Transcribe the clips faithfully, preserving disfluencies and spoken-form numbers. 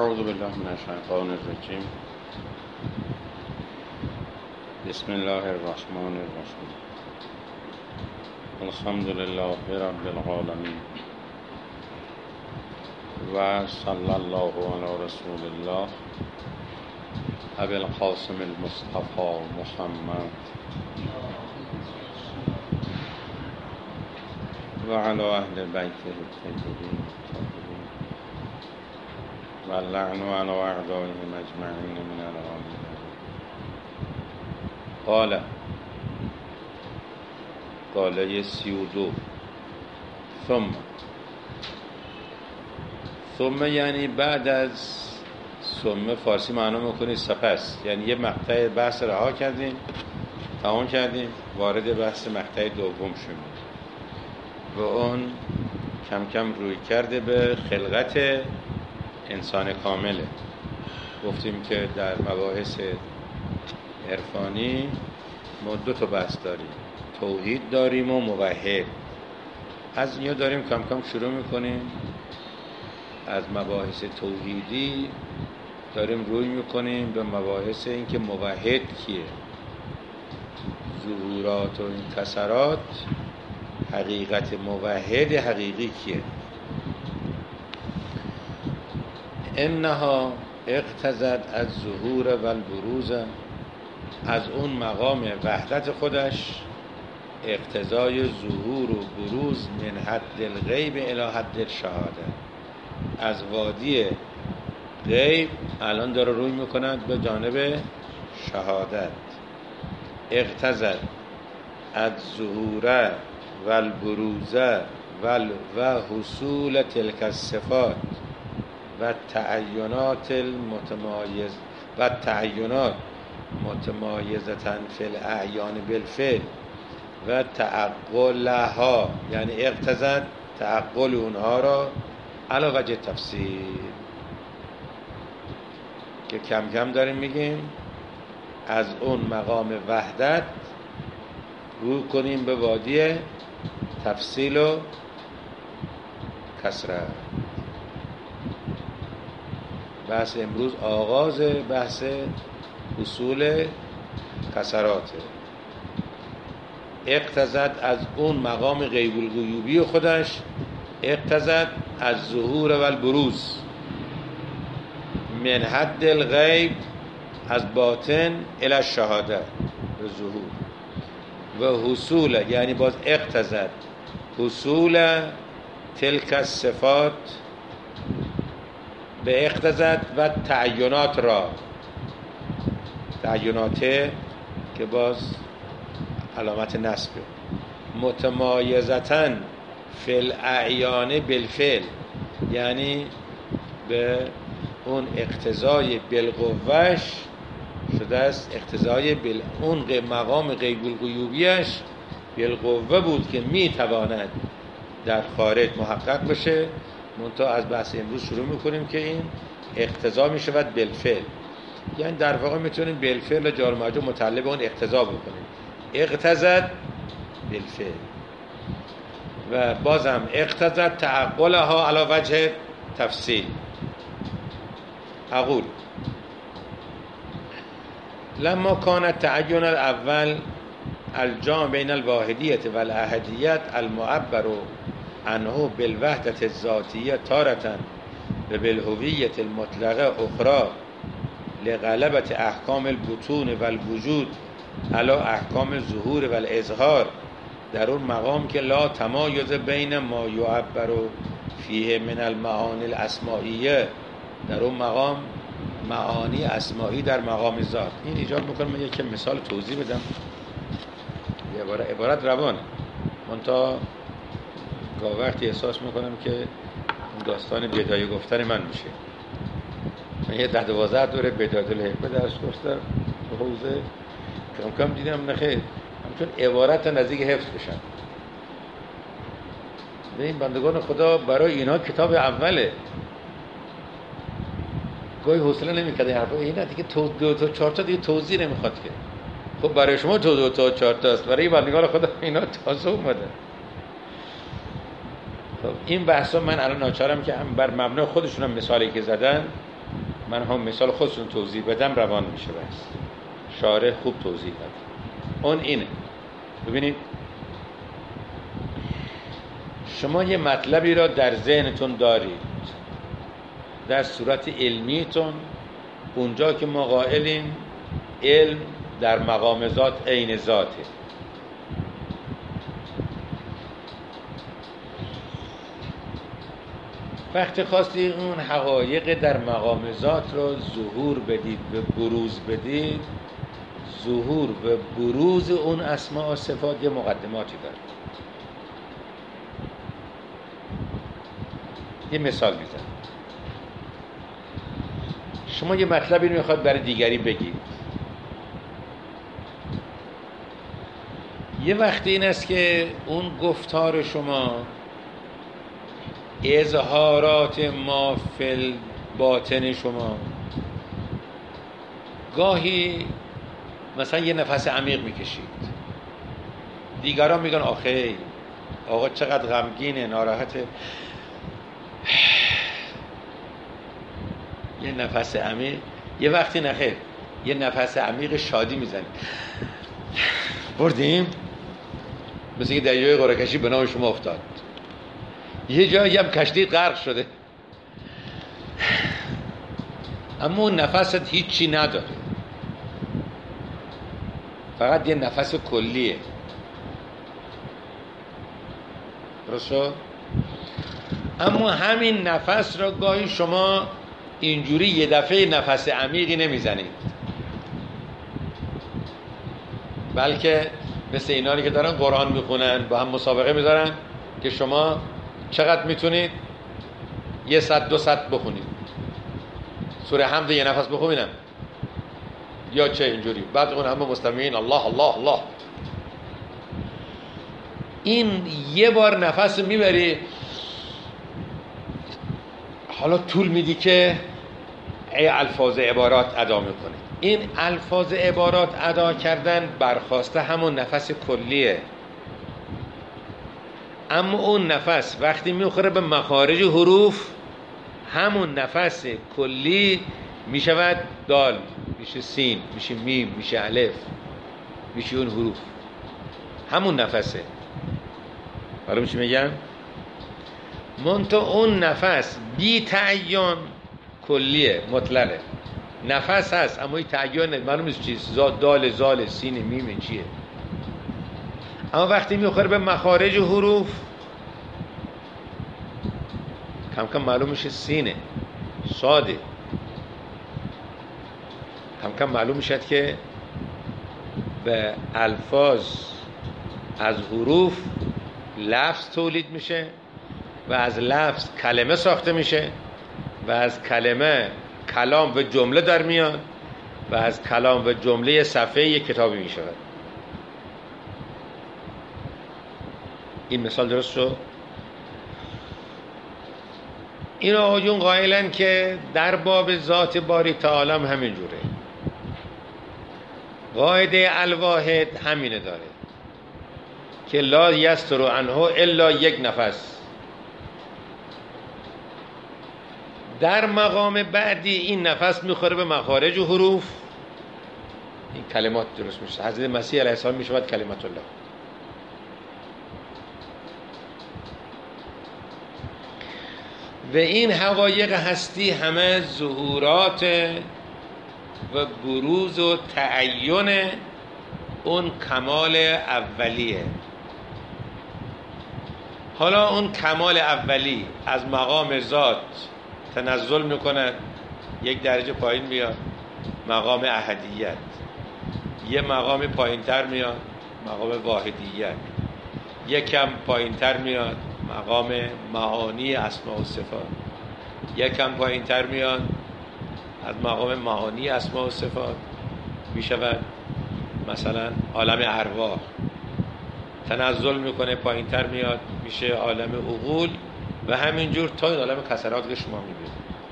اعوذ بالله من الشیطان الرجیم. بسم الله الرحمن الرحیم. الحمد لله رب العالمین و صلی الله علی رسول الله ابی القاسم المصطفى محمد و علی اهل بیته الطیبین الطاهرین و اللعن علی اعدائهم اجمعین من العالمین. قال قاله سی و دو. ثم ثم یعنی بعد از ثم فارسی معنا میکنه سپس، یعنی یه مقطع بحث رها کردیم، تمام کردیم، وارد بحث مقطع دوم شدیم و اون کم کم روی کرده به خلقت انسان کامله. گفتیم که در مباحث عرفانی ما دو تا بحث داریم، توحید داریم و موحد. از اینجا داریم کم کم شروع میکنیم از مباحث توحیدی داریم روی میکنیم به مباحث این که موحد کیه، ظهورات و این کسرات، حقیقت موحد حقیقی کیه. انها اقتضت از ظهور و البروز، از اون مقام وحدت خودش اقتضای ظهور و بروز من حد الغیب الی حد الشهاده، از وادی غیب الان داره روی میکند به جانب شهادت. اقتضت از ظهور و البروز و حصول تلک الصفات و تعینات المتمایز و تعینات متمایزتن فی الاعیان بالفعل و تعقلها، یعنی اقتضت تعقل اونها را علی وجه تفسیر که کم کم داریم میگیم از اون مقام وحدت روی کنیم به وادی تفصیل و کسرت. بحث امروز آغاز بحث اصول کسراته. اقتضت از اون مقام غیب الغیوبی خودش، اقتضت از ظهور و البروز من حد الغیب، از باطن الی الشهاده به ظهور و حصول، یعنی باز اقتضت حصول تلک الصفات به اقتضت و تعینات را، تعینات که باز علامت نصبه، متمایزتن فی الاعیان بالفعل، یعنی به اون اقتضای بالقوهش شده است، اقتضای بال اون مقام غیب الغیوبیش بالقوه بود که میتواند در خارج محقق بشه. منتها از بحث امروز شروع میکنیم که این اقتضا میشود بالفعل، یعنی در واقع میتونیم بالفعل جار و مجرور متعلق به اون اقتضا بکنیم. اقتضت بالفعل و بازم اقتضت تعقلها علی وجه تفصیل. اقول لما كان تعین الاول الجامع بین الواحدیت و الاحدیت المعبر عنه بالوحدت الذاتیه تارة و بالهویت المطلقه اخرى لغلبت احکام البطون و الوجود علی احکام الظهور و الاظهار، در اون مقام که لا تمایز بین ما یعبر فیه من المعانی الاسمائیه، در اون مقام معانی اسمائی در مقام ذات. این ایجاد میکنم من یک مثال توضیح بدم. یه عبارت, عبارت روانه، منتها گاه وقتی احساس میکنم که اون داستان بدایه گفتن من میشه. من یه ده دوازده دوره بدایه الحکمه درس گفتم به حوزه، کم کم دیدم نخیر همچون عبارت نزدیک حفظ بشن. به این بندگان خدا برای اینا کتاب اوله، گاهی حوصله نمی‌کنه حرفا اینا دیگه تو دو تا چهار تا دیگه توضیح نمیخواد که. خب برای شما تو دو تا چهار تا است، برای بندگان خدا اینا تازه اومده. خب این بحثا من الان ناچارم که هم بر مبنای خودشون هم مثالی که زدن من هم مثال خودتون توضیح بدم روان میشه. بس شارح خوب توضیح داد. اون اینه، ببینید شما یه مطلبی را در ذهنتون دارید در صورت علمیتون، اونجا که ما قائلیم علم در مقام ذات عین ذاته. وقتی خواستی اون حقایق در مقام ذات رو ظهور بدید و بروز بدید، ظهور و بروز اون اسماء و صفات یه مقدماتی داره. یه مثال میزنم. شما یه مطلبی رو میخواد برای دیگری بگید، یه وقتی این است که اون گفتار شما اظهارات ما فی باطن شما گاهی مثلا یه نفس عمیق میکشید، دیگران میگن آخه آقا چقدر غمگینه، ناراحته، یه نفس عمیق. یه وقتی نخیر یه نفس عمیق شادی میزنید، بردیم مثل که دریای قرعه‌کشی به نام شما افتاد، یه جایی هم کشتی غرق شده، اما اون نفست هیچی نداره، فقط یه نفس کلیه. درست شد؟ اما همین نفس را گاهی شما اینجوری یه دفعه نفس عمیقی نمیزنید، بلکه مثل اینانی که دارن قرآن میخونن با هم مسابقه میذارن که شما چقدر میتونید یه صد دو صد بخونید، سوره حمد یه نفس بخونم یا چه اینجوری، بعد اون همه مستمعین الله الله الله. این یه بار نفس میبری، حالا طول میدی که ای الفاظ عبارات ادا میکنه. این الفاظ عبارات ادا کردن برخواسته همون نفس کلیه، اما اون نفس وقتی میخوره به مخارج حروف، همون نفس کلی میشود دال، میشه سین، میشه میم، میشه الف، میشه اون حروف، همون نفسه. حالا میشه میگم منتها اون نفس بی تعین کلیه، مطلقه، نفس هست اما این تعین معلوم نیست چیز، دال زال سین میم چیه. اما وقتی میخوره به مخارج حروف کم کم معلوم میشه سینه، صاده، کم کم معلوم میشد که به الفاظ از حروف لفظ تولید میشه و از لفظ کلمه ساخته میشه و از کلمه کلام و جمله در میاد و از کلام و جمله صفحه یک کتابی میشود. این مثال درست شد؟ این آقایون قائلن که در باب ذات باری تعالی هم همین جوره، قاعده الواحد همینه داره که لا یستر عنه الا یک نفس. در مقام بعدی این نفس میخوره به مخارج و حروف، این کلمات درست میشه. حضرت مسیح علیه السلام میشود کلمت الله. و این حقایق هستی همه ظهورات و بروز و تعین اون کمال اولیه. حالا اون کمال اولی از مقام ذات تنزل میکنه، یک درجه پایین میاد، مقام احدیت، یه مقام پایین تر میاد، مقام واحدیت، یکم پایین تر میاد، مقام معانی اسماء و صفات، یکم پایین تر میاد، از مقام معانی اسماء و صفات میشود مثلا عالم ارواح، تنزل میکنه پایین تر میاد میشه عالم عقول و همینجور تا این عالم کسرات که شما میبینید.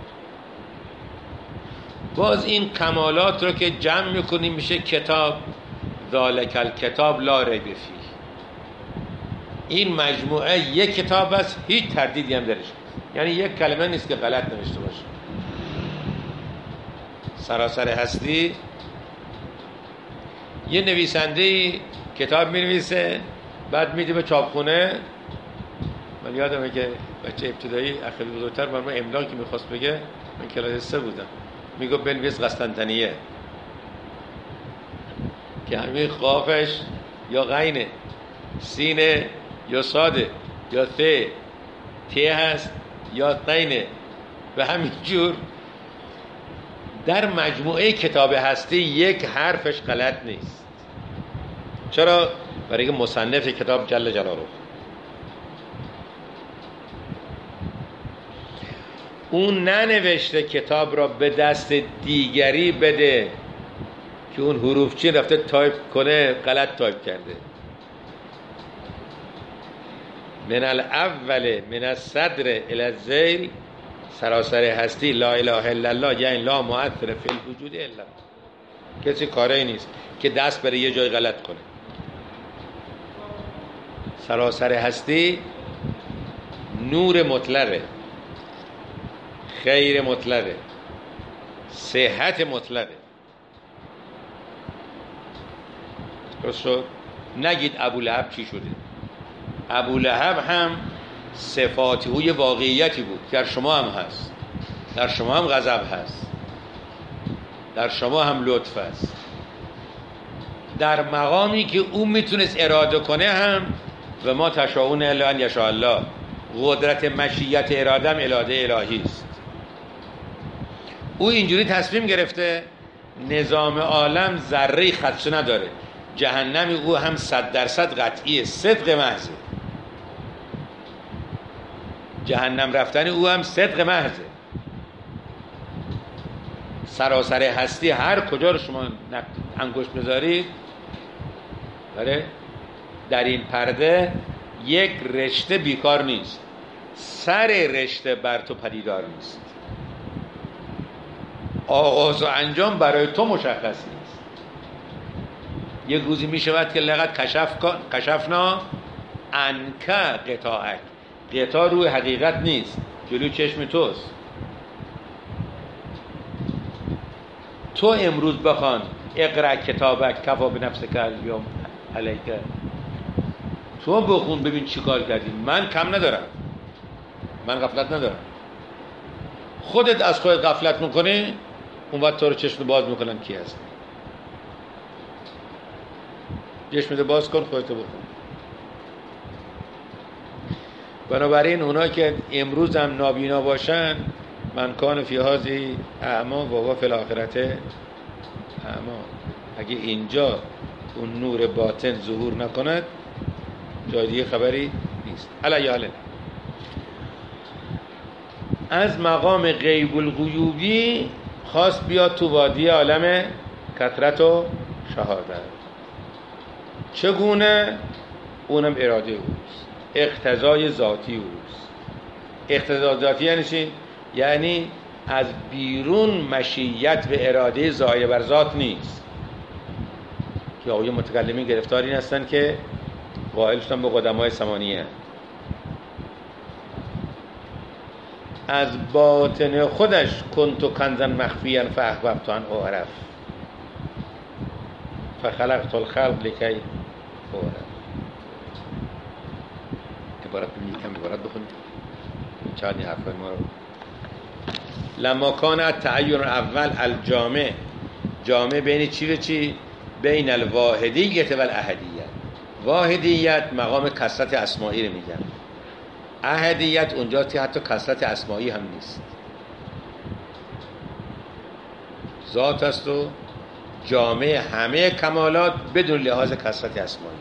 باز این کمالات رو که جمع میکنیم میشه کتاب، ذالک الکتاب لا ریب فیه. این مجموعه یک کتاب است، هیچ تردیدی هم درش نیست، یعنی یک کلمه نیست که غلط نوشته باشه. سراسر هستی. یه نویسنده کتاب می‌نویسه، بعد میده به چاپخونه. من یادمه که بچه ابتدایی اخیل بزرگتر برام املا که میخواست بگه، من کلاس سه بودم، میگه بنویس قسطنطنیه، که همین قافش یا غینه، سینه یا ساده یا ته، ته هست یا قینه. و همین جور در مجموعه کتاب هستی یک حرفش غلط نیست. چرا؟ برای اینکه مصنف کتاب جل جلاله اون ننوشته کتاب را به دست دیگری بده که اون حروف چین رفته تایپ کنه غلط تایپ کرده. من الاول من الصدر الی الذیل، سراسر هستی لا اله الا الله، یعنی لا مؤثر فی الوجود الا. کسی کاری نیست که دست بره یه جای غلط کنه. سراسر هستی نور مطلقه، خیر مطلقه، صحت مطلقه. درست شد؟ نگید ابولهب چی شده. ابولهب هم صفاتی او یه واقعیتی بود که در شما هم هست، در شما هم غضب هست، در شما هم لطف هست. در مقامی که او میتونست اراده کنه هم، و ما تشاؤون الا ان یشاء الله، قدرت مشیت اراده هم اراده الهی است. او اینجوری تصمیم گرفته نظام عالم ذره خدشه نداره. جهنم او هم صد درصد قطعیه، صدق محضه. جهنم رفتن او هم صدق محضه. سراسر هستی هر کجا رو شما انگشت بذارید، داره در این پرده یک رشته بیکار نیست، سر رشته بر تو پدیدار نیست. آغاز و انجام برای تو مشخص نیست. یک روزی می شود که لقد کشف کشفنا عنک قطاعک، قطاع روی حقیقت نیست، جلو چشم توست. تو امروز بخوان اقرأ کتابک کفا بنفسک الیوم علیک، تو بخون ببین چی کار کردی. من کم ندارم، من غفلت ندارم. خودت از خودت غفلت میکنی، اون وقت تو رو چشم باز میکنن کی هست. چشمت باز کن، خودت بخون. بنابراین اونا که امروز هم نابینا باشن، من کان فی هذه اعمی و هو فی الاخرة اعمی، اگه اینجا اون نور باطن ظهور نکند جای دیگه خبری نیست. علی حال از مقام غیب الغیوبی خواست بیاد تو وادی عالم کثرت و شهادت. چگونه؟ اونم اراده اوست، اقتضای ذاتی اوست. اقتضای ذاتی یعنی چی؟ یعنی از بیرون مشیت و اراده ظاهر بر ذات نیست. که آقای متکلمین گرفتار این هستن که قائل شدن به قدمای ثمانیه. از باطن خودش کنتو کنزا مخفیا فاحببت ان اعرف فخلقت الخلق لکی اعرف. عبارت میگم، عبارت بخونید چند حرفای ما رو. لما کان التعین اول الجامع، جامع بین چی و چی؟ بین الواحدیت و الاحدیت. واحدیت مقام کثرت اسمائی رو میگن، احدیت اونجا که حتی کثرت اسمائی هم نیست، ذات است و جامع همه کمالات بدون لحاظ کثرت اسمائی،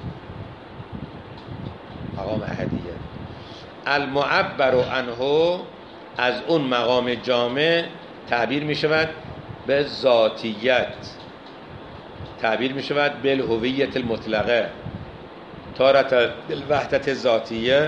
مقام احدیت. المعبر عنه، از اون مقام جامع تعبیر می شود به ذاتیت، تعبیر می شود به الهویت المطلقه، تارت بالوحدت ذاتیه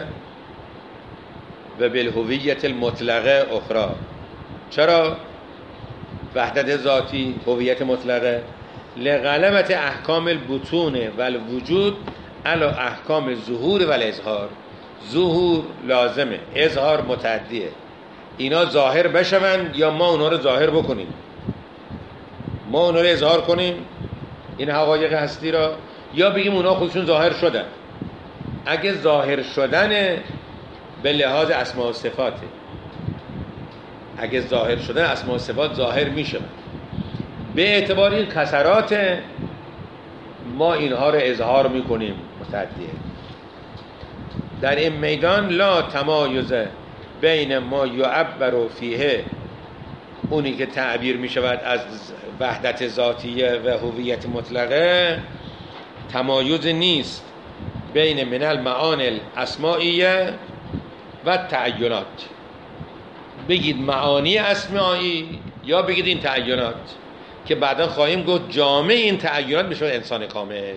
و بالهویت المطلقه اخرى. چرا وحدت ذاتی، هویت مطلقه؟ لغلبت احکام البطون و الوجود علی احکام ظهور و الاظهار. ظهور لازمه، اظهار متعدیه. اینا ظاهر بشون یا ما اونا رو ظاهر بکنیم. ما اونا رو اظهار کنیم این حقایق هستی را، یا بگیم اونا خودشون ظاهر شدن؟ اگه ظاهر شدن به لحاظ اسماء و صفاته، اگه ظاهر شدن اسماء و صفات ظاهر میشه، به اعتبار این کسرات ما اینها رو اظهار میکنیم متعدیه. در این میدان لا تمایز بین ما یعبر فیه، اونی که تعبیر می شود از وحدت ذاتیه و هویت مطلقه، تمایز نیست بین من المعانی الاسمائیه و تعینات. بگید معانی اسمایی یا بگید این تعینات، که بعدا خواهیم گفت جامع این تعینات می شود انسان کامل،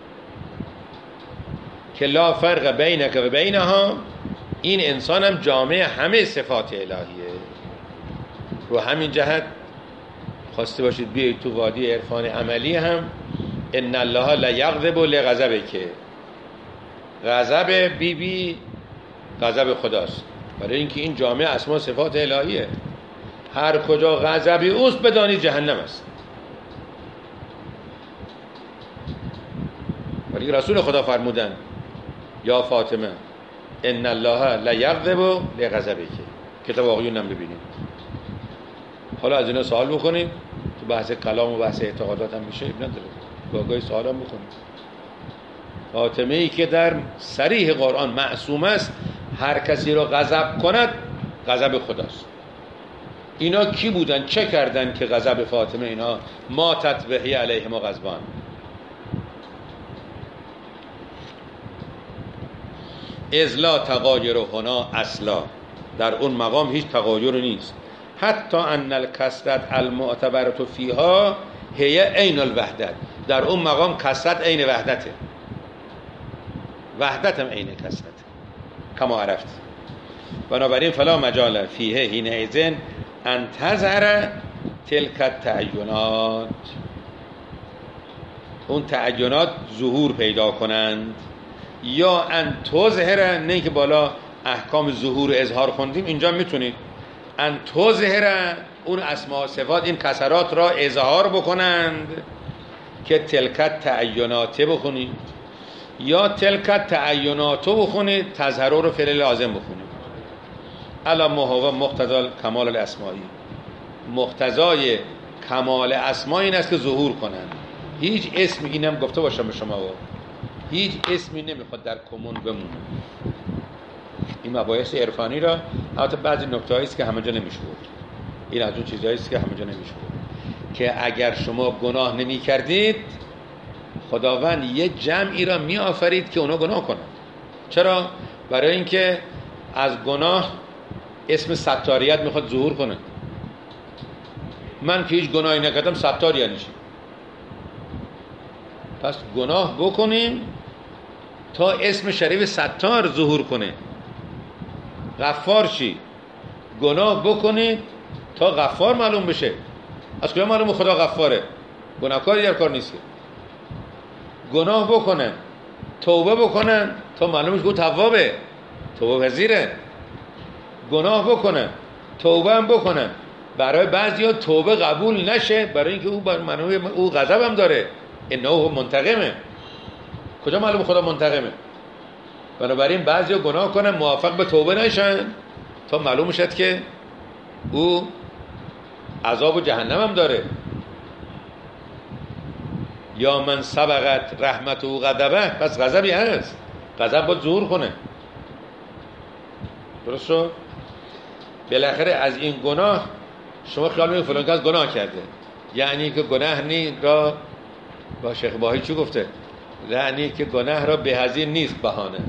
که لا فرق بینک و بینها، این انسان هم جامع همه صفات الهیه. رو همین جهت خواسته باشید بیایید تو وادی عرفان عملی هم ان الله لا یغضب لغضبک، غضب بی بی غضب خداست، برای اینکه این جامع اسما صفات الهیه. هر کجا غضبی اوست بدانی جهنم است. ولی رسول خدا فرمودن یا فاطمه ان الله لا یغضب لغضبک. کتاب آقایون هم ببینید. حالا از اینا سوال بکنید، تو بحث کلام و بحث اعتقادات هم میشه، ابن نداره، گاهی سوال هم بکنید. فاطمه ای که در صریح قرآن معصوم است، هر کسی رو غضب کند غضب خداست. اینا کی بودن؟ چه کردن که غضب فاطمه اینا ما تطبیحی علیهم و غضبان؟ اذ لا تغایر هنا اصلا، در اون مقام هیچ تغایر نیست. حتی ان الکسرت المعتبرة فیها هی عین الوحدت، در اون مقام کسرت عین وحدته، وحدت هم عین کسرت کما عرفت. بنابراین فلا مجال فیه حینئذ ان تظهر تلک التعینات، اون تعینات ظهور پیدا کنند، یا ان تظهر، نه که بالا احکام ظهور اظهار خوندیم، اینجا میتونید ان تظهر اون اسماء و صفات این کسرات را اظهار بکنند، که تلکت تعینات بخونید یا تلکت تعینات بخونید، تظهر رو فعل لازم بخونید. الا ما هو مقتضی کمال الاسمائی، مقتضای کمال اسما این است که ظهور کنند. هیچ اسمی، اینم گفته باشم به شما، هیچ اسمی نمیخواد در کمون بمونه. این مباحث عرفانی را البته بعضی نکته‌ای است که همه جا نمیشه بود، این از اون چیزایی است که همه جا نمیشه بود، که اگر شما گناه نمی کردید خداوند یه جمعی را می آفرید که اونا گناه کنند. چرا؟ برای اینکه از گناه اسم ستاریت میخواد ظهور کنه. من که هیچ گناهی نکردم ستار یعنی چی؟ پس گناه بکنیم تا اسم شریف ستار ظهور کنه. غفار چی؟ گناه بکنید تا غفار معلوم بشه. از کجا معلومه خدا غفاره؟ گناهکاری در کار نیست. گناه بکنن، توبه بکنن تا معلومه که او توابه، توبه پذیره. گناه بکنن، توبه هم بکنن، برای بعضیا توبه قبول نشه، برای اینکه او بر منوی او غضب هم داره، انه منتقمه. کجا معلومه خدا منتقمه؟ بنابراین بعضیا گناه کنن موافق به توبه نشن تا معلوم شد که او عذاب و جهنم هم داره. یا من سبقت رحمت و غضبه، پس غضبی هست، غضب باید ظهور کنه. درست شد؟ بالاخره از این گناه شما خیال می‌کنید فلان کس گناه کرده، یعنی که گناه نی را با شیخ باهی چی گفته؟ یعنی که گناه را به‌هزینه نیست بهانه.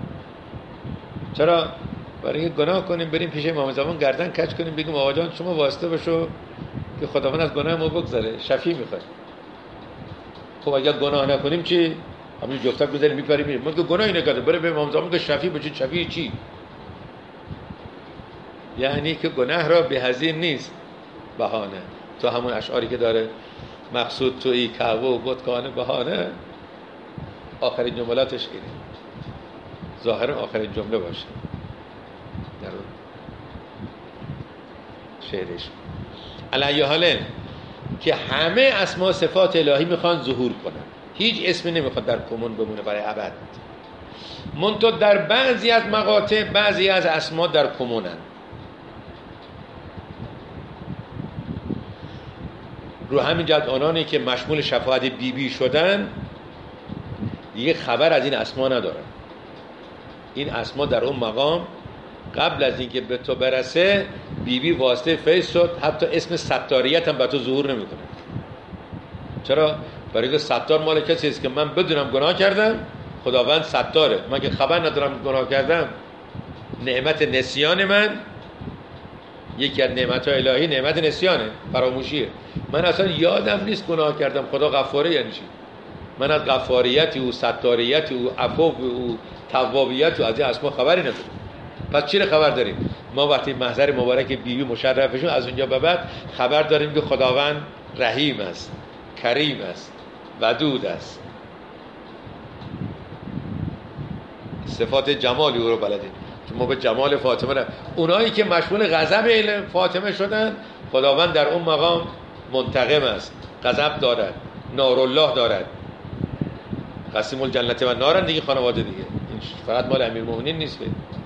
چرا؟ برای اینکه گناه کنیم بریم پیش امام زمان گردن کج کنیم بگیم آقا جان شما واسطه بشو که خداوند از گناه ما بگذره، شفیع می‌خواد. خب اگر گناه نکنیم چی؟ همین جفتک بزنیم میپریم میریم. ما که گناهی نکرده، بره به امام زمان که شفیع بشید. شفیع چی؟ یعنی که گناه را بهزین نیست بهانه. تو همون اشعاری که داره مقصود تویی کعبه و بتخانه بهانه، آخرین جملاتش اینه، ظاهرا آخرین جمله باشه در شعرش. علی حال که همه اسما صفات الهی میخوان ظهور کنن، هیچ اسمی نمیخواد در کمون بمونه برای ابد. منتها در بعضی از مقاطع بعضی از اسما در کمونن. رو همین جهت آنانی که مشمول شفاعت بی بی شدن دیگه خبر از این اسما ندارن. این اسما در اون مقام قبل از اینکه به تو برسه بی بی واسطه فیض شد، حتی اسم ستاریت هم به تو ظهور نمیکنه. چرا؟ برای که ستار مال کسی است که من بدونم گناه کردم، خداوند ستاره. من که خبر ندارم گناه کردم، نعمت نسیان من یکی از نعمت‌های الهی نعمت نسیانه، فراموشیه. من اصلا یادم نیست گناه کردم. خدا غفاره یعنی چی؟ من از غفاریت او، ستاریت او، عفو او، توابیت او از این اسما خبری نداریم. پس چی خبر داریم؟ ما وقتی محضر مبارک بی بی مشرفشون از اونجا به بعد خبر داریم که خداوند رحیم است، کریم است، ودود است. صفات جمالی او رو بلدیم. ما به جمال فاطمه را، اونایی که مشمول غضب فاطمه شدن، خداوند در اون مقام منتقم است، غضب دارد، نارالله دارد. قسیم الجنت و نارن دیگه خانواده دیگه، این فقط مال امیرالمومنین نیست که.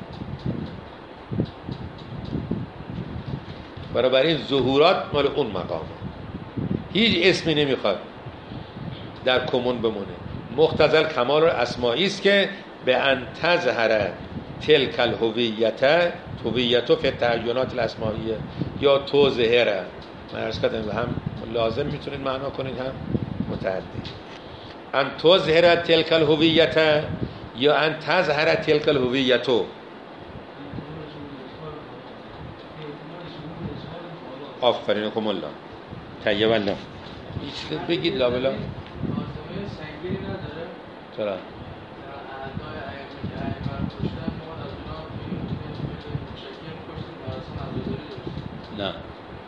برای این ظهورات مال اون مقام، هیچ اسمی نمیخواد در کمون بمونه. مختزل کمال اسمایی است که به ان تظهر تلک الهویت هویت فی التعینات الاسمائیه یا تظهر. من عرض کردم هم لازم میتونید معنا کنید هم متعدی. ان تظهر تلک الهویت یا ان تظهر تلک الهویت. آفرین کم الله طیب الله. هیچ بگید لا بلا. چرا؟ نه نه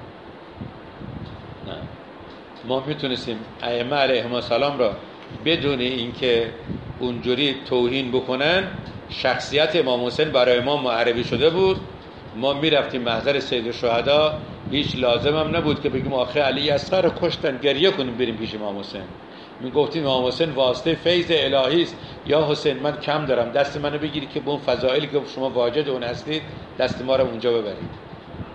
ما میتونستیم ائمه علیهم السلام را بدون اینکه اونجوری توهین بکنن، شخصیت امام حسین برای ما معرفی شده بود. ما میرفتیم محضر سید الشهدا، هیچ لازم هم نبود که بگیم آخه علی اصغر کشتن گریه کنیم بریم پیش امام حسین. میگفتیم امام حسین واسطه فیض الهی است. یا حسین من کم دارم، دست منو بگیری که به اون فضائلی که شما واجد اون هستید دست ما رو اونجا ببرید.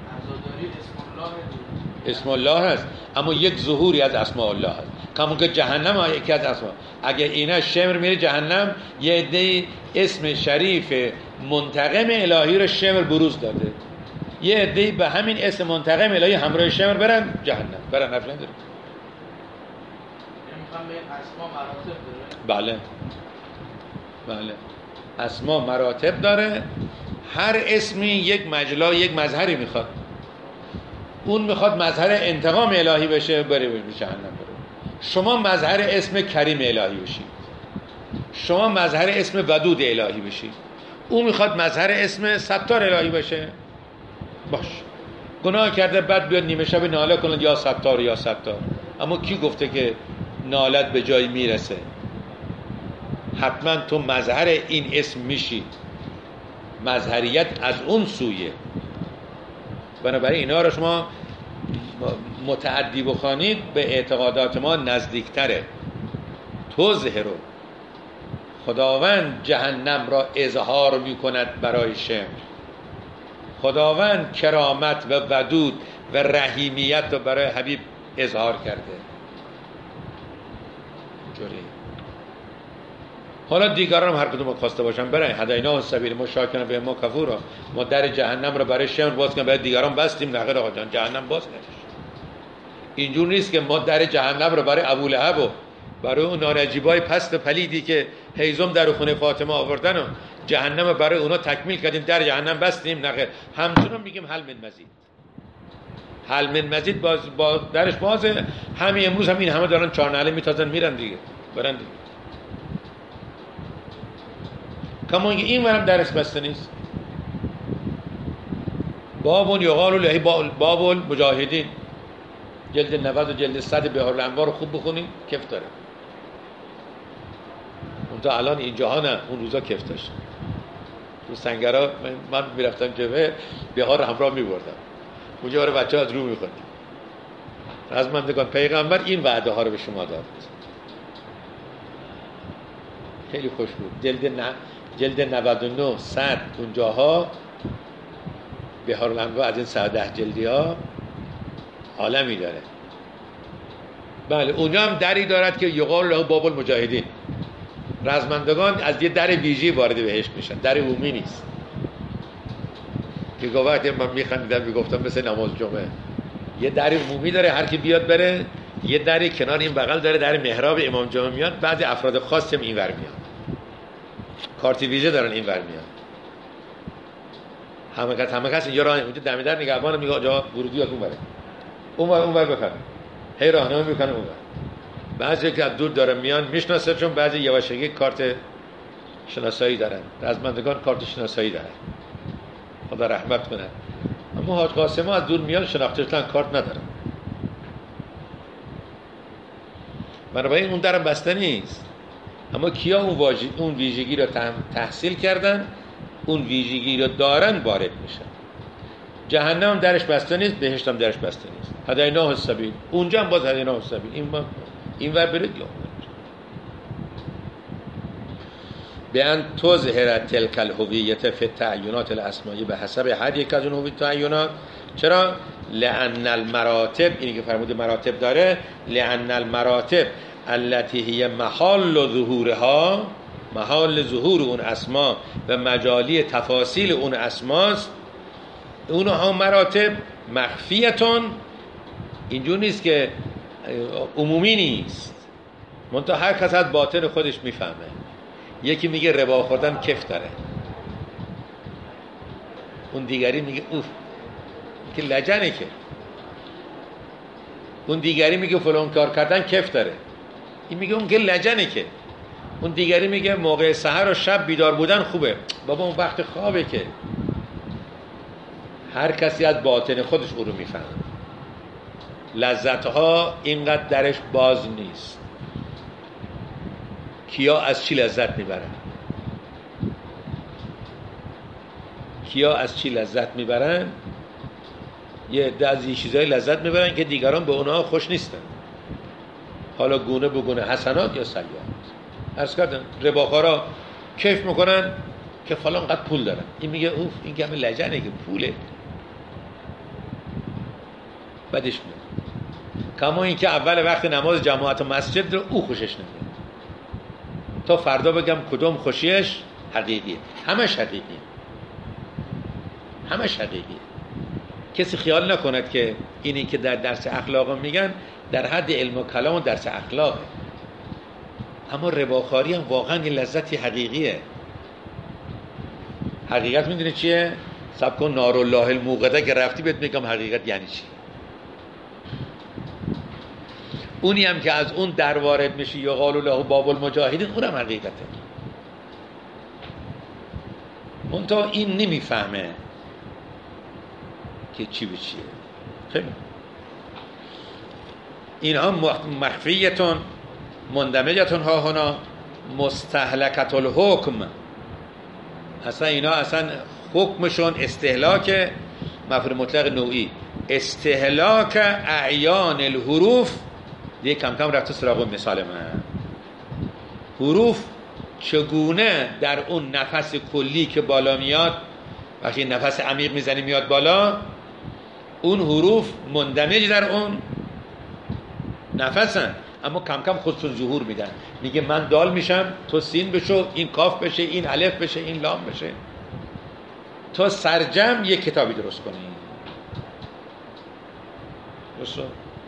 اسم الله هست، اما یک ظهوری از اسماء الله هست. کامون که جهنم یکی از اسماء. اگه اینا شمر میره جهنم، یه عده اسم شریف منتقم الهی رو شمر بروز داده، یه عده به همین اسم منتقم الهی همراه شمر برن جهنم، برن نفرن داره. بله بله اسما مراتب داره. هر اسمی یک مجلا، یک مظهری میخواد. اون میخواد مظهر انتقام الهی بشه، بره به جهنم بره. شما مظهر اسم کریم الهی بشید، شما مظهر اسم ودود الهی بشید. اون میخواد مظهر اسم ستار الهی بشه. باش گناه کرده بعد بیاد نیمه شب ناله کنه یا ستار یا ستار. اما کی گفته که نالت به جایی میرسه؟ حتما تو مظهر این اسم میشی، مظهریت از اون سویه. بنابراین اینا رو شما متعدی بخوانید به اعتقادات ما نزدیکتره. تظهرو، خداوند جهنم را اظهار میکند برای شمر. خداوند کرامت و ودود و رحیمیت رو برای حبیب اظهار کرده. جوری حالا دیگران هم هر کدوم خواسته باشن برن، هدینا السبیل ما شاکرا به ما کفورا. ما در جهنم رو برای شمر باز کنیم، برای دیگران بستیم. نخیر آقا جان، جهنم باز نمیشه. اینجور نیست که ما در جهنم رو برای ابولهب و برای اون نارجیبای پست و پلیدی که هیزم در خونه فاطمه آوردن و جهنم برای اونا تکمیل کردیم، در جهنم بستیم. نخیر، همچنان میگیم حل من مزید، حل من مزید باز, باز درش بازه. همین امروز همین همه دارن چهارنعله میتازن میرن دیگه، برن دیگه. کما اینکه این ورم درس بسته نیست. بابون یقال له باب المجاهدین، جلد نود و جلد صد بهار الانوار رو خوب بخونید، کف داره. اون تا الان اینجاها نه، اون روزا کف داشت. تو سنگرها من میرفتم جبهه، بهار همراه میبردم اونجا، رو بچه ها از رو میخوندیم. رزمندگان پیغمبر این وعده ها رو به شما داد. خیلی خوش بود. جلد ن... جلد نود و نه صد اونجاها بهار الانواع از این سیزده جلدی ها عالمی داره. بله اونجا هم دری دارد که یقال له باب المجاهدین، رزمندگان از یه در ویژه‌ای وارد بهشت میشن، در عمومی نیست. که وقتی من میخندیدم میگفتم مثل نماز جمعه، یه در عمومی داره هر کی بیاد بره، یه در کنار این بغل داره در محراب امام جمعه میاد، بعضی افراد خاصی هم اینور میاد، کارت ویژه دارن اینور میاد. همه کس همه کس اینجا راه اونجا دم در نگهبان میگه آقا ورودی اون بره، اونور اونور بفرم، هی راهنمایی میکنه اونور. بعضی که از دور دارن میان میشناسه، چون بعضی یواشکی کارت شناسایی دارن، رزمندگان کارت شناسایی دارن، خدا رحمت کنه. اما حاج قاسم از دور میان شناخته شدن کارت ندارن، بنابراین اون درم بسته نیست. اما کیا اون, واجی... اون ویژگی رو تحصیل کردن، اون ویژگی رو دارن وارد میشن. جهنم درش بسته نیست، بهشت هم درش بسته نیست. هدیناه السبیل، اونجا هم باز هدیناه السبیل، این با... این ور برید یا بیان تظهر تلک الهویت فی التعیینات الاسمایی به حسب هر یک از اون هویت تعیینات. چرا؟ لأن المراتب، اینی که فرمود مراتب داره، لأن المراتب التي هي محال ظهورها، محال ظهور اون اسما و مجالی تفاصیل اون اسماست، اونها مراتب مخفیتون، اینجور نیست که عمومی نیست، منتها هر کس از باطن خودش میفهمه. یکی میگه ربا خوردن کیف داره، اون دیگری میگه اوف که لجنه، که اون دیگری میگه فلان کار کردن کیف داره، این میگه اون که لجنه، که اون دیگری میگه موقع سحر و شب بیدار بودن خوبه، بابا اون وقت خوابه. که هر کسی از باطن خودش او رو میفهمه. لذتها اینقدر درش باز نیست. کیا از چی لذت میبرن؟ کیا از چی لذت میبرن؟ یه عده از این چیزای لذت میبرن که دیگران به اونها خوش نیستن، حالا گونه به گونه، حسنات یا سیئات. عرض کردم رباخارا کیف میکنن که فلان قد پول دارن، این میگه اوف این که همه لجنه که پوله، بدش میاد. کما این که اول وقت نماز جماعت و مسجد رو او خوشش نمیاد، تا فردا بگم کدوم خوشیش حقیقیه. همش حقیقیه، همش حقیقیه. کسی خیال نکند که اینی که در درس اخلاق میگن در حد علم و کلام و درس اخلاقه. اما رباخاری هم واقعا یه لذتی حقیقیه. حقیقت میدونی چیه؟ سب کن نارالله الموقده که رفتی بهت میگم حقیقت یعنی چی. اونی هم که از اون در وارد میشی یا قالوا له باب المجاهدین، اونم حقیقته. منتها این نمیفهمه که چی به چیه. خیلی اینها مخفیتون مندمجتون ها هنا مستهلکت الحکم، اصلا اینا اصلا حکمشون استهلاک مفعول مطلق نوعی، استهلاک اعیان الحروف. دیگه کم کم رفته سراغ مثال من. حروف چگونه در اون نفس کلی که بالا میاد، وقتی نفس عمیق میزنی میاد بالا، اون حروف مندمج در اون نفسن، اما کم کم خودشون ظهور میدن. میگه من دال میشم، تو سین بشو، این کاف بشه، این الف بشه، این لام بشه، تو سرجم یک کتابی درست کنی. درست؟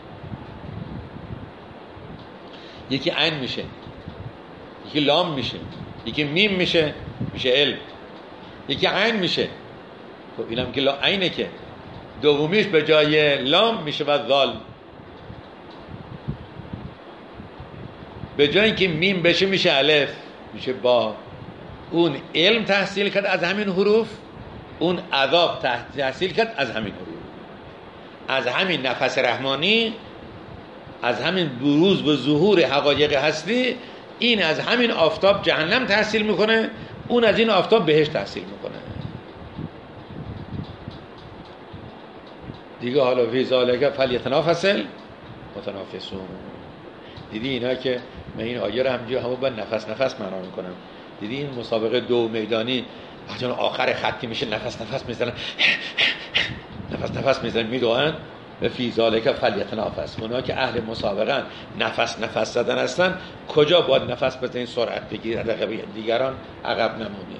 یکی عین میشه، یکی لام میشه، یکی میم میشه، میشه علم، یکی عین میشه. خب اینم که عینه، که دومیش به جای لام میشه و ذال، به جای اینکه میم بشه میشه الف، میشه با. اون علم تحصیل کرد از همین حروف، اون عذاب تحصیل کرد از همین حروف، از همین نفس رحمانی، از همین بروز و ظهور حقایق هستی. این از همین آفتاب جهنم تحصیل میکنه، اون از این آفتاب بهشت تحصیل میکنه. دیگه حالا فی ذالک فلیتنافس متنافسون. دیدی اینا که من این آیه رو همینجوری همون با نفس نفس معنا میکنم. دیدی این مسابقه دو میدانی وقتی آخر خط میشه نفس نفس میزنن نفس نفس میزنن میدوئن و فی ذالک فلیتنافس. اونا که اهل مسابقه نفس نفس زدن هستن کجا باید نفس بزنین سرعت بگیر دیگران عقب نمونی.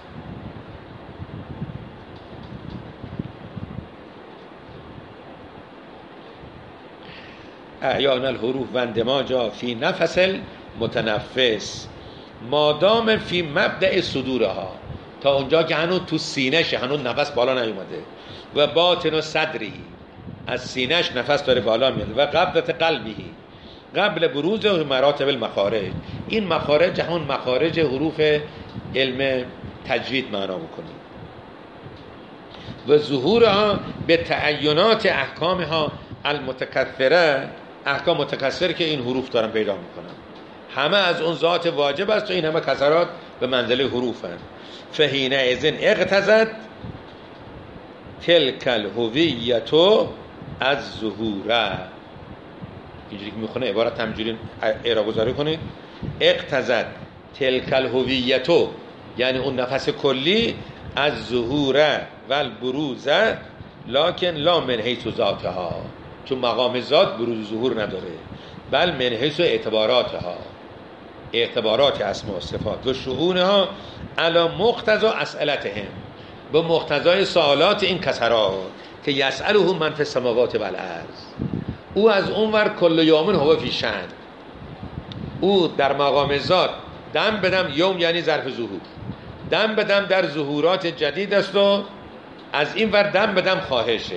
اعیان الحروف و اندماجا فی نفس المتنفس مادام فی مبدأ صدورها، تا اونجا که هنوز تو سینه‌ش هنوز نفس بالا نیومده، و باطن و صدری از سینه‌ش نفس داره بالا میاد، و قبضت قلبی قبل بروز مراتب المخارج. این مخارج همون مخارج حروف علم تجوید معنا بکنیم. و ظهورها به تعینات احکامها المتکثره، احکام متکثر که این حروف دارن پیدا میکنن. همه از اون ذات واجب است و این همه کسرات به منزله حروف هست. فهینه ازن اقتضت تلک الهویت از ظهوره. اینجوری که میخونه عبارت همجوری اعراب گذاری کنید. اقتضت تلک الهویت یعنی اون نفس کلی از ظهوره و البروز لکن لا من حیث ذاتها، چون مقام ذات بروز ظهور نداره، بل من حیث اعتباراتها، اعتبارات اسماء و صفات و شؤونها علی مقتضا اسئلتهم، به مقتضای سوالات این کسرات که یسأله من فی السماوات و الارض. او از اونور کل یوم هو فی شأن، او در مقام ذات دم بدم، یوم یعنی ظرف ظهور، دم بدم در ظهورات جدید است و از این ور دم بدم خواهشه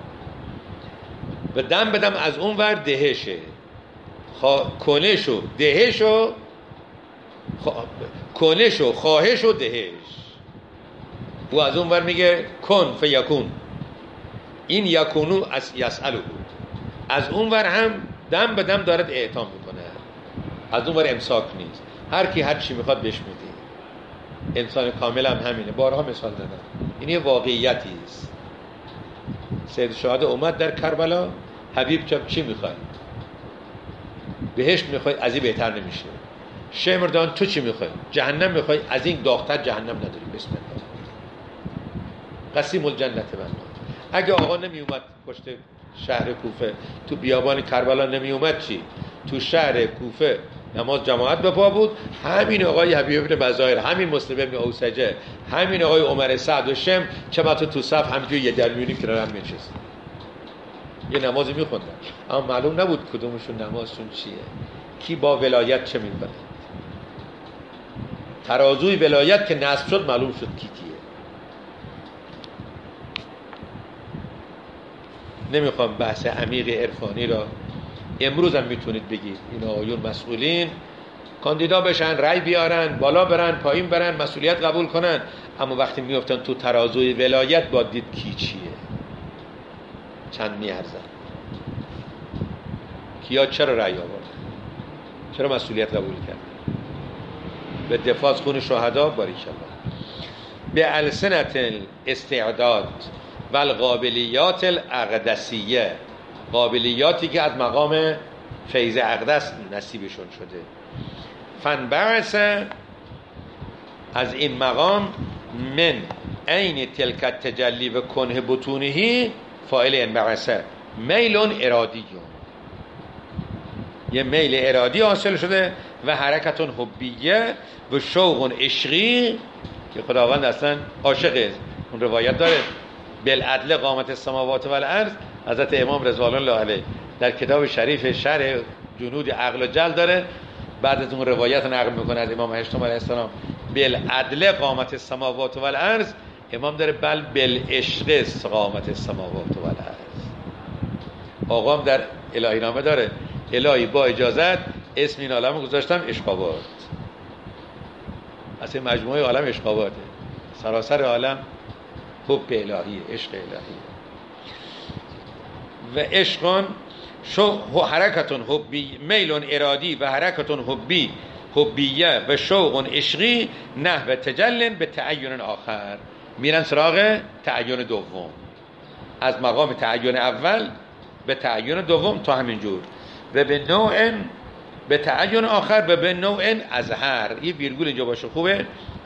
و دم بدم از اون ور دهشه، خوا... کنش و دهش و خوا... کنش و خواهش و دهش. او از اون ور میگه کن فیکون، این یکونو از یسألو، از اون ور هم دم بدم دارد اعطا میکنه، از اون ور امساک نیست، هر کی هر چی میخواد بهش میده. انسان کامل هم همینه، بارها مثال دادم. این یه واقعیتی است. سید شهدا اومد در کربلا، حبیب چپ چی میخوای؟ بهشت میخوای؟ از این بهتر نمیشه. شمردان تو چی میخوای؟ جهنم میخوای؟ از این داغ‌تر جهنم نداری. بسم الله. قسیم الجنت والنار. اگه آقا نمیومد پشت شهر کوفه تو بیابان کربلا نمیومد چی؟ تو شهر کوفه نماز جماعت به پا بود، همین آقای حبیب بن بزایر، همین مسلم بن اوسجه، همین آقای عمر سعد و شم چما تو تو صف همینجوری یه درمیونی کنار هم می‌نشستن یه نمازی می‌خوندن، اما معلوم نبود کدومشون نمازشون چیه، کی با ولایت چه می‌کنه. ترازوی ولایت که نصب شد معلوم شد کی کیه. نمیخوام بحث عمیق عرفانی را امروز هم میتونید بگید. این آقایون مسئولین کاندیدا بشن، رای بیارن، بالا برن، پایین برن، مسئولیت قبول کنن، اما وقتی میافتن تو ترازوی ولایت باید دید کی چیه، چند میارزن، کیا چرا رای آوردن، چرا مسئولیت قبول کردن. به دفاع از خون شهدا باریکالله. به السنت الاستعداد و القابلیات الاقدسیه، قابلیاتی که از مقام فیض اقدس نصیبشون شده. فنبعث از این مقام من عین تلک التجلی و کنه بطونهی فاعل انبعثه میلون ارادی، یه میل ارادی حاصل شده و حرکتون حبیه و شوق عشقی که خداوند اصلا عاشقه. اون روایت داره بالعدل قامت السماوات و الارض، حضرت امام رضوان الله علیه در کتاب شریف شرح جنود عقل و جل داره، بعد از اون روایت نقل میکنه از امام هشتم علیه السلام بالعدل قامت السماوات و الارض، امام داره بل بالعشق قامت السماوات و الارض. آقام در الهی نامه داره الهی با اجازت اسم این عالم گذاشتم عشق‌آباد. اصلا مجموعه عالم عشق‌آباده، سراسر عالم حب الهی، عشق الهی. و عشقان شو حرکتون حبی میلون ارادی و حرکتون حبی حبیه و شوق عشقی نحو تجلن به تعین آخر، میرن سراغ تعین دوم، از مقام تعین اول به تعین دوم تا همین جور. و به نوع به تعین آخر و به نوع اظهر. یه ویرگول اینجا باشه خوبه.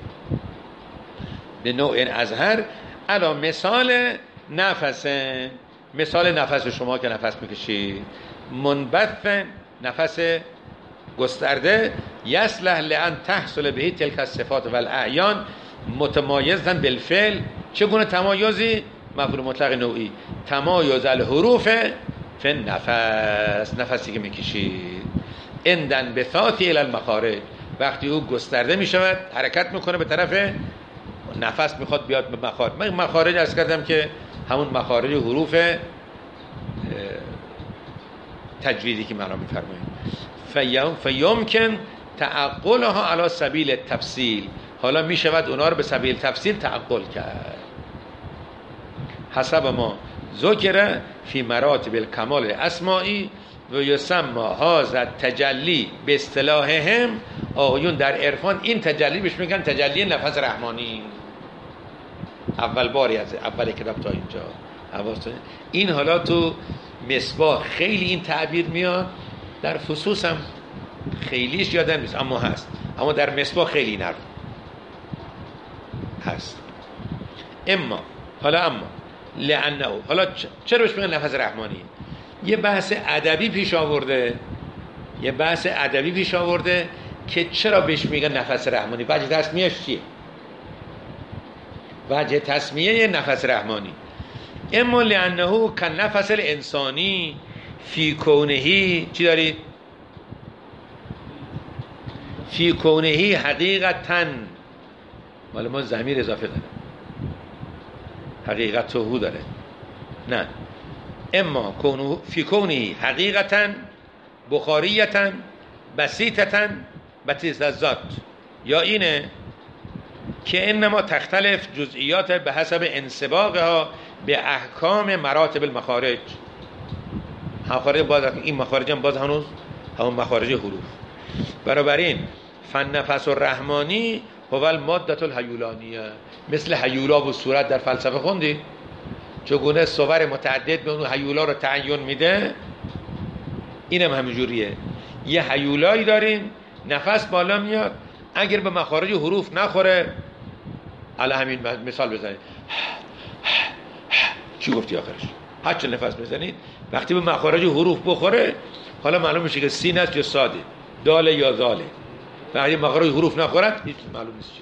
به نوع اظهر علا مثال نفس، مثال نفس شما که نفس میکشید، منبث نفس گسترده، یصلح لان تحصل به تلک الصفات و الاعیان متمایزا بالفعل. چگونه تمایزی؟ مفعول مطلق نوعی، تمایز الحروف فی نفس، نفسی که میکشید، اندن بثاتی الی المخارج، وقتی او گسترده میشود حرکت میکنه به طرف نفس، میخواد بیاد به مخارج. من مخارج عرض کردم که همون مخارج حروف تجویدی که معنا میفرمایید. فیمکن تعقلها علی سبیل تفصیل، حالا میشود اونا رو به سبیل تفصیل تعقل کرد. حسب ما ذکر فی مراتب الکمال اسمائی و یسمى هذا تجلی به اصطلاحهم، آقایون در عرفان این تجلی بهش میگن تجلی نفس رحمانی. اول باری از اول کتاب تا اینجا حواستون این. حالا تو مصباح خیلی این تعبیر میاد، در فصوص هم خیلیش یادم نیست اما هست، اما در مصباح خیلی این حرف هست. اما حالا اما لعنه، حالا چرا بهش میگن نفس رحمانی؟ یه بحث ادبی پیش آورده، یه بحث ادبی پیش آورده که چرا بهش میگن نفس رحمانی. وجه تسمیهش چیه؟ وجه تسمیه نفس رحمانی اما لانه کن نفس الانسانی فی کونهی، چی دارید؟ فی کونهی حقیقتاً، مال ما ضمیر اضافه داره، حقیقت توهو داره، نه، اما کونه فی کونهی حقیقتاً بخاریتاً بسیطتاً بسیط الذات، یا اینه که انما تختلف جزئیات به حسب انسباقها به احکام مراتب المخارج. مخارج باز، این مخارج هم باز هنوز همون مخارج حروف. بنابراین فالنفس الرحمانی هو المادة الهیولانیه، مثل هیولا و صورت در فلسفه خوندی؟ چگونه صور متعدد به اون هیولا رو تعین میده، اینم همینجوریه. یه هیولایی داریم نفس بالا میاد، اگر به مخارج حروف نخوره، الان همین مثال بزنید، چی گفتی آخرش؟ هر چه نفس بزنید وقتی به مخارج حروف بخوره، حالا معلوم میشه که سین است یا ساده، دال یا ذاله. وقتی مخارج حروف نخورد هیچ معلوم نیست چی.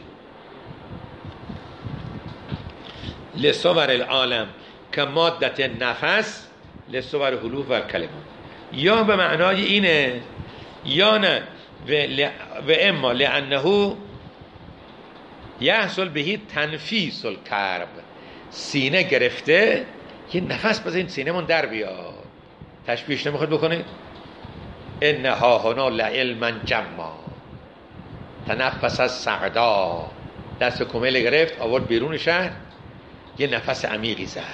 لصور العالم که مادت نفس لصور حروف و کلمات، یا به معنای اینه یا نه و, ل... و اما لانه یحصل بهی تنفیس الکرب، سینه گرفته که نفس بزنید سینه من در بیاد. تشبیهش نمیخواد بکنید؟ انها هنا لعلما جما تنفس از سعدا، دست کمیل گرفت آورد بیرون شهر، یه نفس عمیقی زد.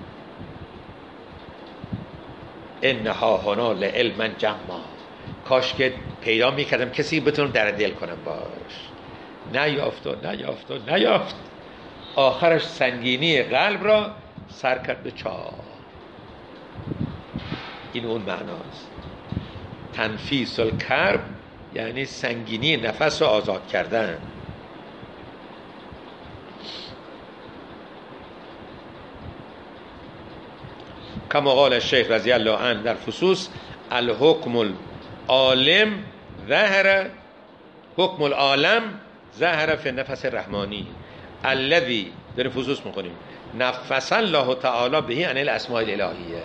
انها هنا لعلما جما، کاش که پیدا میکردم کسی بتونم در دل کنم باش. نیافت و نیافت و نیافت، آخرش سنگینی قلب را سر کرد به چاه. این اون معناست. تنفیس الکرب یعنی سنگینی نفس رو آزاد کردن. کما قال الشیخ رضی الله عنه در فصوص الحکم العالم ظهر، حکم العالم ظهر فی نفس الرحمانی الذی، در فصوص میکنیم، نفس الله تعالی بهی عن الاسماء الالهیه.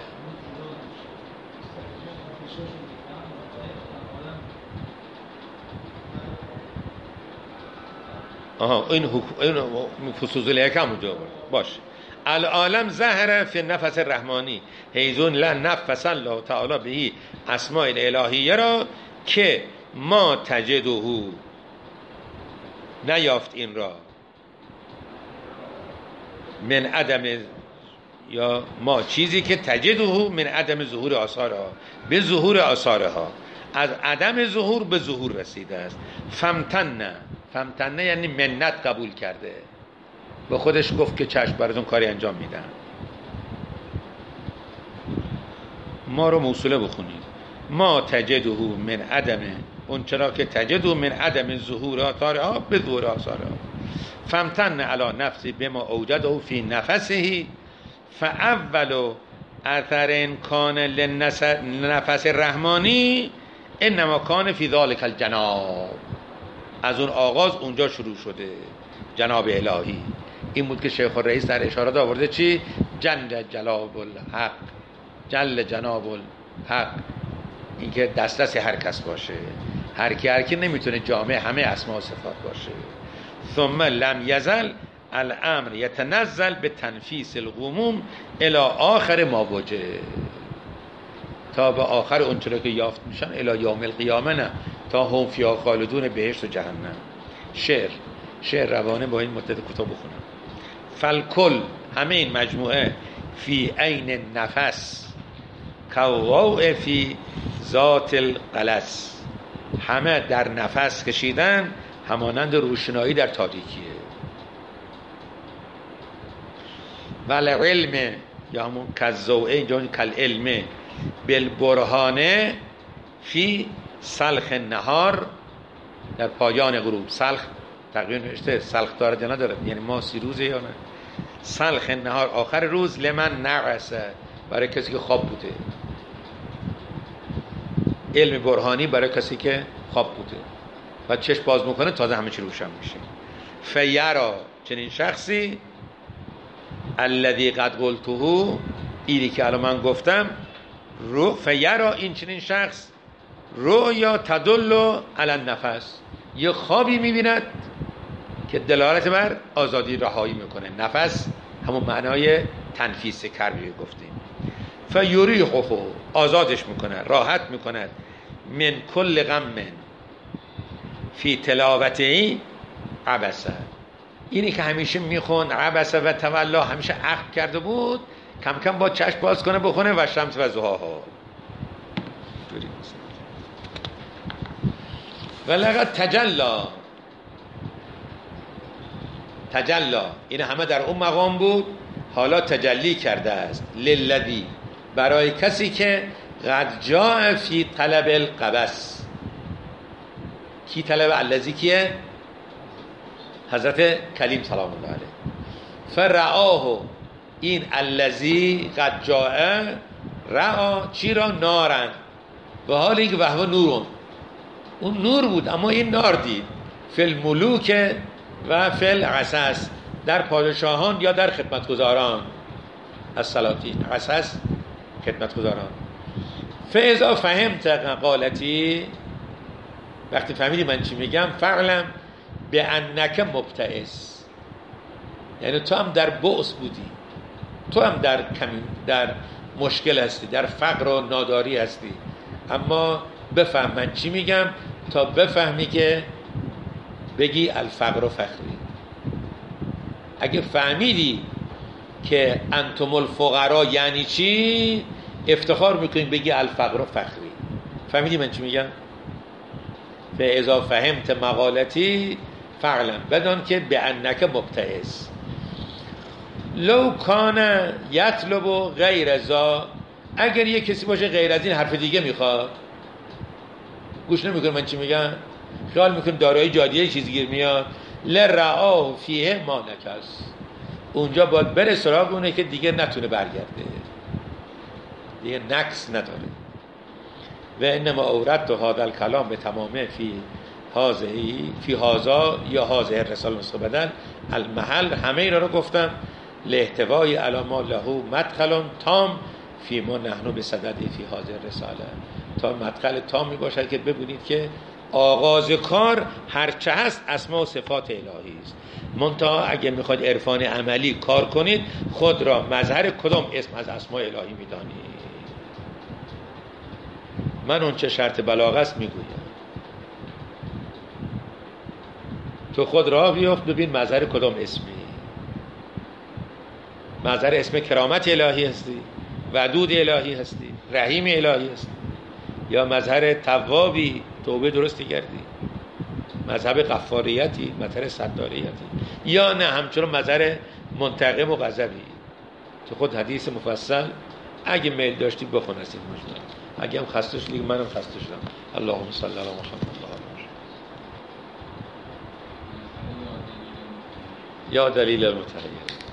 آها این این فصوص الیک همونجا باشه. العالم ظهر فی نفس الرحمانی حیزون لا نفس الله تعالی بهی اسماء الالهیه را که ما تجده، نیافت این را، من عدم، یا ما چیزی که تجده من عدم ظهور آثارها به ظهور آثارها، از عدم ظهور به ظهور رسیده است. فمتنه، فمتنه یعنی منت قبول کرده، به خودش گفت که چشم براتون کاری انجام میدم. ما رو موصوله بخونید. ما تجده من عدم، اون چرا که تجده من عدم ظهور آثارها به ظهور آثارها، فامتن علی نفسی بما اوجده فی نفسه، فاول اثر کان لنفس الرحمانی انما کان فی ذلک الجناب. از اون آغاز اونجا شروع شده جناب الهی. این بود که شیخ الرئیس در اشارات آورده چی؟ جل جلال الحق، جل جناب الحق. این که دسترس هر کس باشه، هر کی هر کی نمیتونه جامع همه اسما و صفات باشه. ثم لم یزل الامر یتنزل به تنفیس الغموم الی آخر ما وجه، تا به آخر اونچرا که یافت میشن الی یوم القیامه، نه تا هم فیها خالدون بهشت و جهنم. شعر شعر روانه با این مدت کوتاه بخونم. فالکل، همه این مجموعه، فی عین نفس کوضوء فی ذات القلس، همه در نفس کشیدن همانند روشنایی در تاریکیه. ول علم، یا همون کالضوء اینجا کل علم، بالبرهانه فی سلخ نهار، در پایان غروب. سلخ تقریبا نوشته سلخ داره یا نداره، یعنی ما سی روزه یا نه. سلخ نهار آخر روز، لمن نعسه، برای کسی که خواب بوده. علم برهانی برای کسی که خواب بوده و چشم باز میکنه تازه همه چی روشن میشه. فیرا، چنین شخصی، الذی قد قلته، اینی که الان من گفتم، رو فیرا، این چنین شخص، رؤیا تدل علی النفس، یه خوابی میبیند که دلالت بر آزادی رهایی میکنه. نفس همون معنای تنفیس کربی گفتیم. فیریحه، آزادش میکنه، راحت میکنه، من کل غم فی تلاوته عبسه، اینی که همیشه میخون عبسه و تولا، همیشه عقل کرده بود، کم کم با چشم باز کنه بخونه و شمس و ضحاها. ولقد تجلا، تجلا این همه در اون مقام بود، حالا تجلی کرده است. للذی، برای کسی که قد جاء فی طلب القبس. کی طلب؟ الذی کیه؟ حضرت کلیم سلام الله علیه. فرعاه، این الذی قد جاء، رعا چی را؟ نارن، به حال اینکه وهو نورون، اون نور بود اما این نار دید. فی الملوک و فی العسس، در پادشاهان یا در خدمتگزاران. السلاطین، عسس خدمتگزاران. فاذا فهمت قالتی، وقتی فهمیدی من چی میگم، فعلم به انک مبتئس، یعنی تو هم در بؤس بودی، تو هم در کمی در مشکل هستی، در فقر و ناداری هستی، اما بفهم من چی میگم تا بفهمی که بگی الفقر و فخری. اگه فهمیدی که انتم الفقرا یعنی چی، افتخار میکنی بگی الفقر و فخری. فهمیدی من چی میگم؟ فاذا فهمت مقالتی فعلا، بدان که به انک مبتئس. لو کان یطلب غیر ذا، اگر یک کسی باشه غیر از این حرف دیگه میخواد، گوش نمیکنه من چی میگم، خیال میکنه دارایی جادیه چیز گیر میاد، لرعاه فیه ما نکس، اونجا باید بره سراغ اونه که دیگه نتونه برگرده، دیگه نکس نداره. و انما اورد تو هذا الکلام به تمامه فی هازهی فی هازا یا هازه رسال نسخه بدن المحل، همه اینا رو گفتم لاحتوای علاما له مدخل تام فی ما نحنو به صددی فی هازه رساله، تا مدخل تامی باشد که ببینید که آغاز کار هرچه هست اسما و صفات الهی است. منتها اگه میخواید عرفان عملی کار کنید، خود را مظهر کدام اسم از اسماء الهی میدانید. من اون چه شرط بلاغه است میگویم، تو خود را بیافت ببین مظهر کدام اسمی. مظهر اسم کرامت الهی هستی، ودود الهی هستی، رحیم الهی هستی، یا مظهر توابی توبه درستی کردی، مذهب غفاریتی، مظهر ستاریتی، یا نه همچنان مظهر منتقم و غضبی. تو خود حدیث مفصل اگه میل داشتی بخون از این مجموعه. اگه هم خسته شد دیگه منم خسته شدم. اللهم صل علی محمد. یا دلیل المتغیر.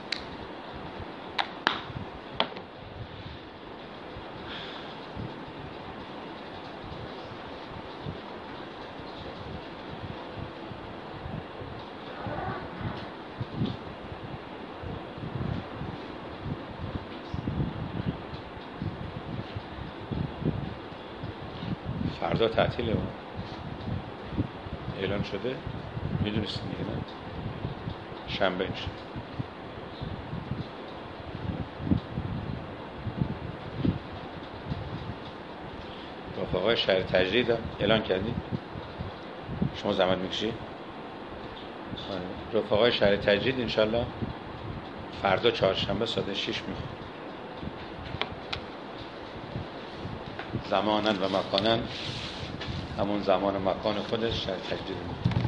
فردا تعطیله ما اعلان شده، میدونستین دیگه نه؟ شنبه میشه. رفقای شهر تجدید هم اعلان کردید؟ شما زحمت میکشی؟ رفقای شهر تجدید انشالله فردا چهارشنبه ساعت شش میخواد. زمانن و مکانن همون زمان و مکان خودش شهر تجدید میخواد.